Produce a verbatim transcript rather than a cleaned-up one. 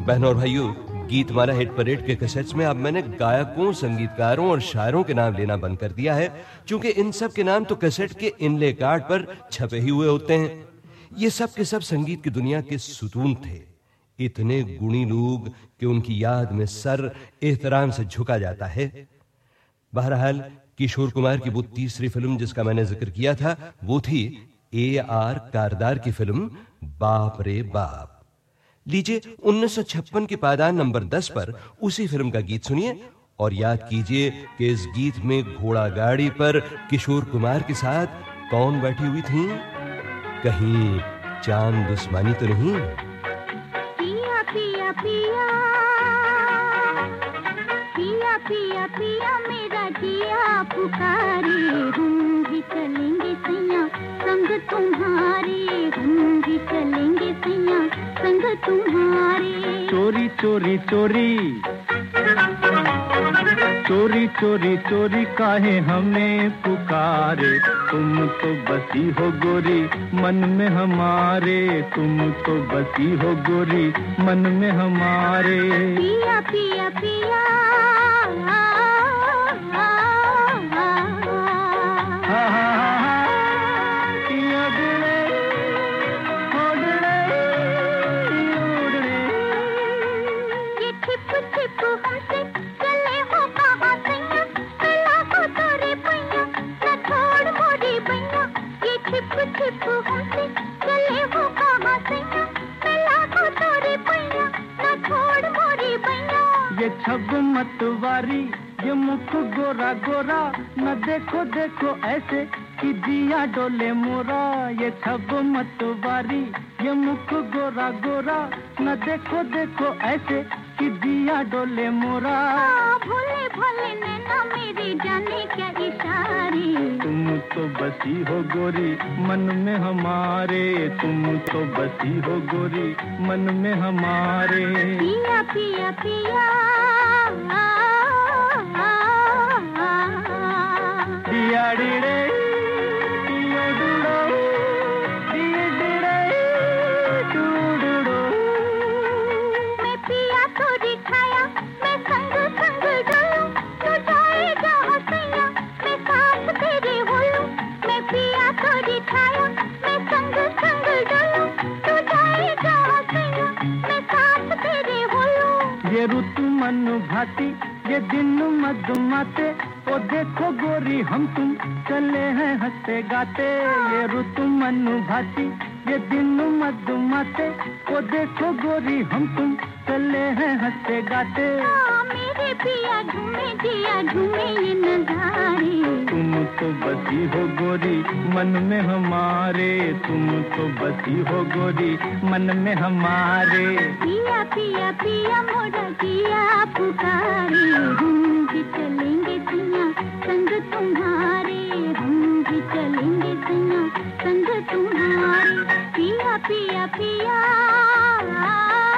बहनों और भाइयों, गीतमाला हिट परेड के कैसेट्स में अब मैंने गायकों, संगीतकारों और शायरों के नाम लेना बंद कर दिया है, क्योंकि इन सब के नाम तो कैसेट के इनले कार्ड पर छपे ही हुए होते हैं। ये सब के सब संगीत की दुनिया के सुतून थे, इतने गुणी लोग कि उनकी याद में सर एहतराम से झुका जाता है। बहरहाल किशोर कुमार की वो तीसरी फिल्म जिसका मैंने जिक्र किया था, वो थी ए आर कारदार की फिल्म बाप रे बाप। लीजिए उन्नीस सौ छप्पन के पायदान नंबर दस पर उसी फिल्म का गीत सुनिए और याद कीजिए कि इस गीत में घोड़ा गाड़ी पर किशोर कुमार के साथ कौन बैठी हुई थी? कहीं चांद उस्मानी तो नहीं? पिया पिया पिया पिया पिया पिया मेरा जिया पुकारे, हम भी चलेंगे सैया संग तुम्हारे, हम भी चलेंगे सैया संग तुम्हारे। चोरी चोरी चोरी चोरी चोरी चोरी काहे हमें पुकारे, तुम तो बसी हो गोरी मन में हमारे, तुम तो बसी हो गोरी मन में हमारे। पिया पिया पिया छब मतवारी ये मुख गोरा गोरा, न देखो देखो ऐसे कि जिया डोले मोरा। ये छब मतवारी ये मुख गोरा गोरा, न देखो देखो ऐसे कि जिया डोले मोरा। भोले भोले नैना मेरी जाने क्या इशारे, तुम तो बसी हो गोरी मन में हमारे, तुम तो बसी हो गोरी मन में हमारे। पिया पिया पिया दियाड़ी रे दिया डूडो दिया डूडो डूडो। मैं पिया तो दिखाया मैं संग संग डोलूं, तू जाएगा हंसैया मैं साथ तेरे होलूं। मैं पिया तो दिखाया मैं संग संग डोलूं, तू जाएगा हंसैया मैं साथ तेरे होलूं। ये ऋतु मन भाती ये दिन मधुमाते, ओ देखो गोरी हम तुम चले हैं हंसते गाते। ये ऋतु मन भाती ये दिन मधुमाते, ओ देखो गोरी हम तुम चले हैं हंसते गाते। मेरे पिया झूमे जिया झूमे ये नजारे, तुम तो बसी हो गोरी मन में हमारे, तुम तो बसी हो गोरी मन में हमारे। पिया पिया पिया मोरा जिया पुकारे, हम भी चलेंगे सैया संग तुम्हारे, हम भी चलेंगे सैया संग तुम्हारे। पिया पिया पिया